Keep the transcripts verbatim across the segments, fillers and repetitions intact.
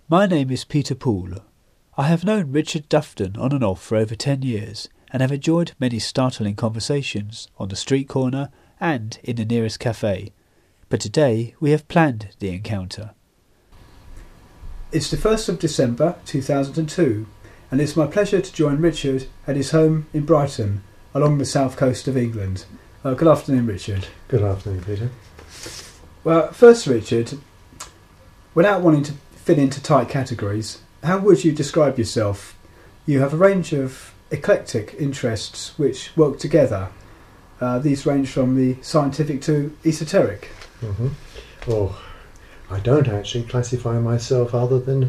My name is Peter Poole. I have known Richard Dufton on and off for over ten years and have enjoyed many startling conversations on the street corner and in the nearest cafe. But today we have planned the encounter. It's the first of December two thousand two and it's my pleasure to join Richard at his home in Brighton along the south coast of England. Uh, good afternoon, Richard. Good afternoon, Peter. Well, first, Richard, without wanting to fit into tight categories, how would you describe yourself? You have a range of eclectic interests which work together. Uh, these range from the scientific to esoteric. Mm-hmm. Oh, I don't actually classify myself other than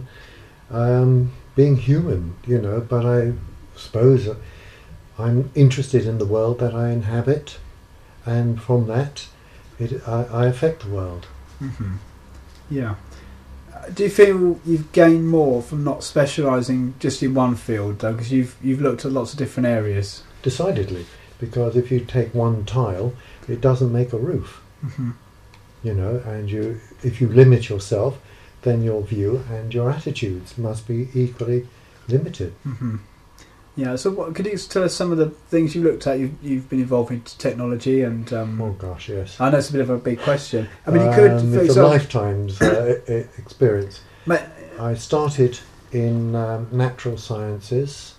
um, being human, you know, but I suppose I'm interested in the world that I inhabit, and from that it, I, I affect the world. Mm-hmm. Yeah. Do you feel you've gained more from not specialising just in one field, though? Because you've you've looked at lots of different areas. Decidedly, because if you take one tile, it doesn't make a roof. Mm-hmm. You know, and you if you limit yourself, then your view and your attitudes must be equally limited. Mm-hmm. Yeah. So, what, could you tell us some of the things you looked at? You've, you've been involved in technology, and um, oh gosh, yes. I know it's a bit of a big question. I mean, you could. Um, For it's example, a lifetime's uh, e- experience. Ma- I started in um, natural sciences,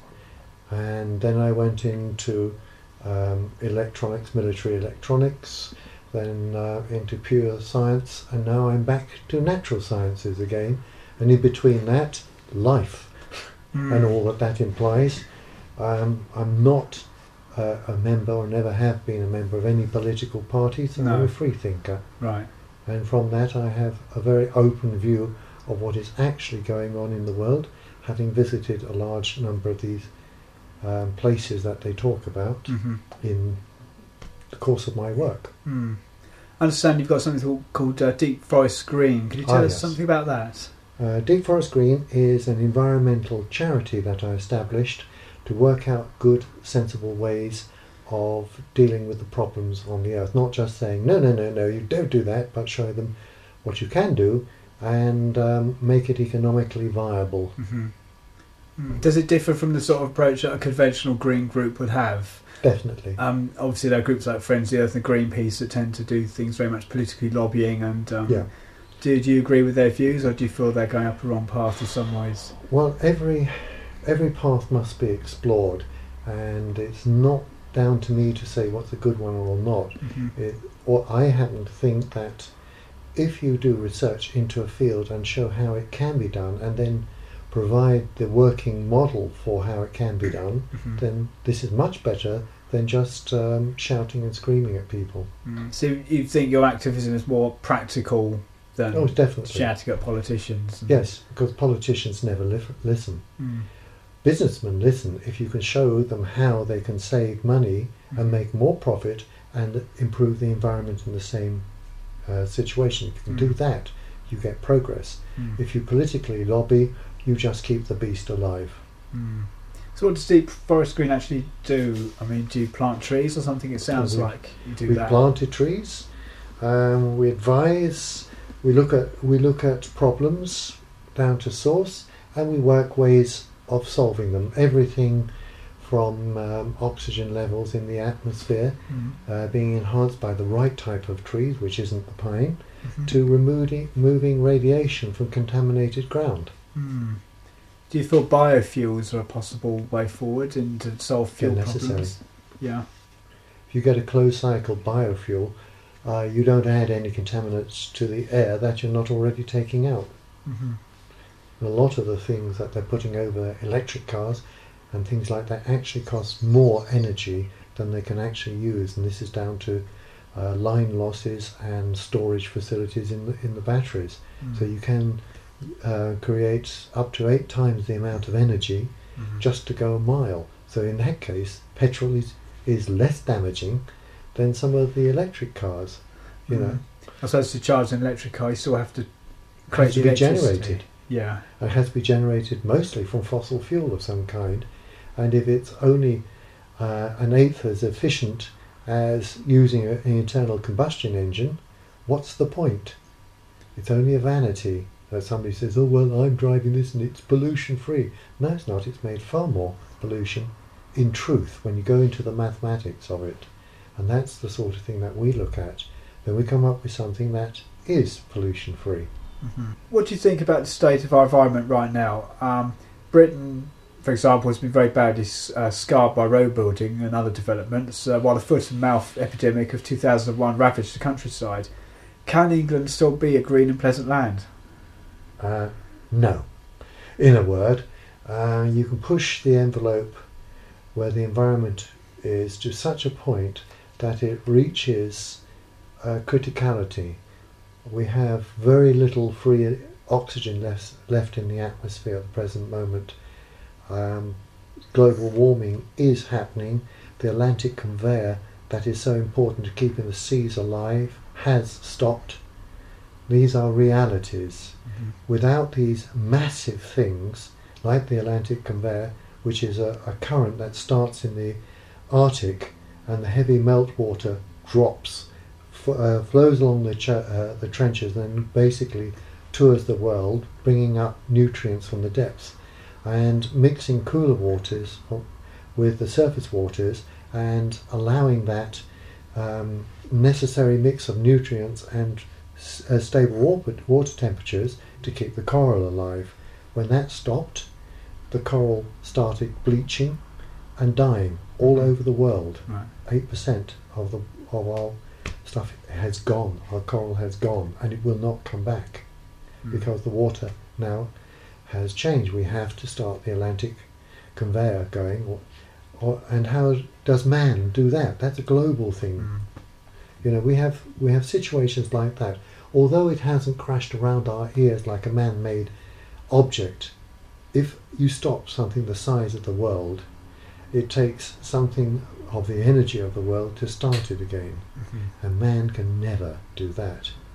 and then I went into um, electronics, military electronics, then uh, into pure science, and now I'm back to natural sciences again. And in between that, life mm. and all that that implies. Um, I'm not uh, a member, or never have been a member of any political party, so No. I'm a free thinker. Right. And from that I have a very open view of what is actually going on in the world, having visited a large number of these um, places that they talk about Mm-hmm. in the course of my work. Mm. I understand you've got something called, called uh, Deep Forest Green. Could you tell Ah, us yes. something about that? Uh, Deep Forest Green is an environmental charity that I established to work out good, sensible ways of dealing with the problems on the earth. Not just saying, no, no, no, no, you don't do that, but show them what you can do and um, make it economically viable. Mm-hmm. Mm. Does it differ from the sort of approach that a conventional green group would have? Definitely. Um, obviously, there are groups like Friends of the Earth and Greenpeace that tend to do things very much politically lobbying. And um, Yeah. do, do you agree with their views, or do you feel they're going up the wrong path in some ways? Well, every every path must be explored, and it's not down to me to say what's a good one or not. Mm-hmm. It, or I happen to think that if you do research into a field and show how it can be done, and then provide the working model for how it can be done, Mm-hmm. then this is much better than just um, shouting and screaming at people. Mm. So you think your activism is more practical than Oh, definitely. shouting at politicians? And Yes, because politicians never li- listen. Mm. Businessmen listen if you can show them how they can save money Mhm. and make more profit and improve the environment in the same uh, situation. If you can do Mm. that, you get progress. Mm. If you politically lobby, you just keep the beast alive. Mm. So what does Deep Forest Green actually do? I mean, do you plant trees or something? It sounds We- like you do We that. planted trees. Um, we advise. We look at we look at problems down to source, and we work ways of solving them. Everything from um, oxygen levels in the atmosphere Mm. uh, being enhanced by the right type of trees, which isn't the pine, Mhm. to removing moving radiation from contaminated ground. Mm. Do you feel biofuels are a possible way forward and to solve fuel They're necessary. problems? Yeah. If you get a closed cycle biofuel, uh, you don't add any contaminants to the air that you're not already taking out. Mm-hmm. A lot of the things that they're putting over electric cars and things like that actually cost more energy than they can actually use, and this is down to uh, line losses and storage facilities in the, in the batteries. Mm. So you can uh, create up to eight times the amount of energy Mhm. just to go a mile. So in that case, petrol is, is less damaging than some of the electric cars. You Mm. know, I suppose to charge an electric car, you still have to it create has to the be electricity. generated. Yeah. It has to be generated mostly from fossil fuel of some kind, and if it's only uh, an eighth as efficient as using a, an internal combustion engine, what's the point? It's only a vanity. that somebody says, oh well, I'm driving this and it's pollution free. No, it's not. It's made far more pollution in truth when you go into the mathematics of it. And that's the sort of thing that we look at. Then we come up with something that is pollution free. Mm-hmm. What do you think about the state of our environment right now? Um, Britain, for example, has been very badly uh, scarred by road building and other developments, uh, while the foot and mouth epidemic of two thousand one ravaged the countryside. Can England still be a green and pleasant land? Uh, no. In a word, uh, you can push the envelope where the environment is to such a point that it reaches uh, criticality. We have very little free oxygen left, left in the atmosphere at the present moment. Um, global warming is happening. The Atlantic conveyor that is so important to keeping the seas alive has stopped. These are realities. Mm-hmm. Without these massive things, like the Atlantic conveyor, which is a, a current that starts in the Arctic and the heavy meltwater drops, f- uh, flows along the, ch- uh, the trenches and then basically tours the world, bringing up nutrients from the depths and mixing cooler waters with the surface waters and allowing that um, necessary mix of nutrients and s- uh, stable water, water temperatures to keep the coral alive. When that stopped, the coral started bleaching and dying all over the world. Right. eight percent of the of our stuff has gone, our coral has gone, and it will not come back mm. because the water now has changed. We have to start the Atlantic conveyor going. Or, or, and how does man do that? That's a global thing. Mm. You know, we have we have situations like that. Although it hasn't crashed around our ears like a man-made object, if you stop something the size of the world, it takes something of the energy of the world to start it again. Mm-hmm. And man can never do that.